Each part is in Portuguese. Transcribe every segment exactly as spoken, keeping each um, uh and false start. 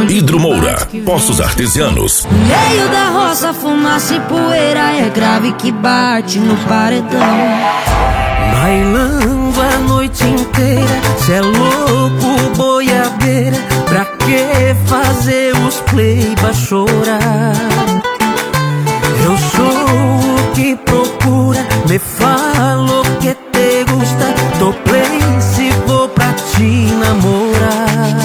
Hidromoura, Poços Artesianos. No meio da roça, fumaça e poeira, é grave que bate no paredão. Bailando a noite inteira, cê é louco, boiadeira. Pra que fazer os play pra chorar? Eu sou o que procura, me falo que te gusta. Tô play se vou pra te namorar.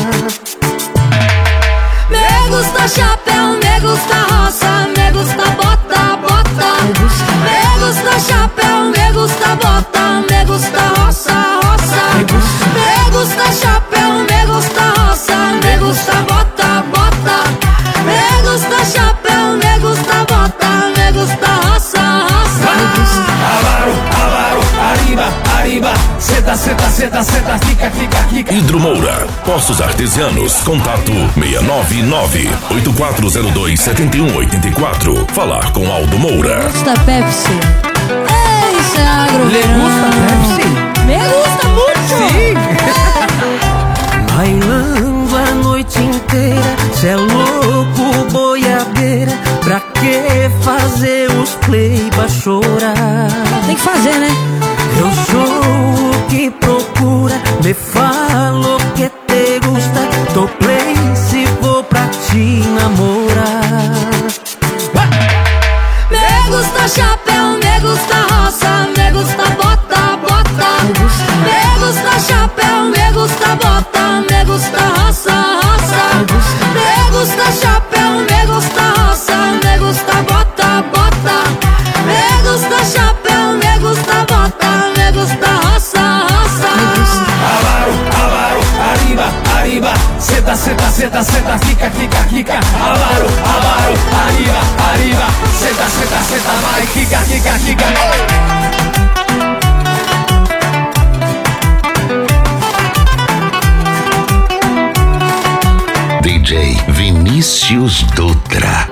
Me gusta chapéu, me gusta roça, me gusta bota, bota. Me gusta chapéu, me gusta bota, me gusta roça, roça. Me gusta chapéu, me gusta roça, me gusta bota, bota. Me gusta chapéu, me gusta bota, me gusta roça, roça. Avaro, avaro, arriba, arriba. Seta, seta, seta, seta, fica, fica, fica. Hidromoura, Poços Artesianos. Contato seis nove nove, oito quatro zero dois, sete um oito quatro. Falar com Aldo Moura. Gusta Pepsi. Ei, isso é agro. Le gusta Pepsi? Me gusta muito. Sim. Bailando a noite inteira, cê é louco, boiadeira. Pra que fazer os play pra chorar? Tem que fazer, né? Eu sou o que procura, me falo que te gusta. Tô play se vou pra te namorar. Me gusta chapéu, me gusta roça, me gusta bota, bota. Me gusta chapéu, me gusta bota, me gusta roça, roça. Me gusta chapéu, me gusta roça, me gusta bota, bota. Me gusta chapéu, me gusta bota, me gusta roça, roça. Avaro, avaro, arriba, arriba. Seta, seta, seta, seta, fica, fica, fica. Avaro, avaro, arriba, arriba. Seta, seta, seta, vai, fica, fica, fica. D J Vinícius Dutra.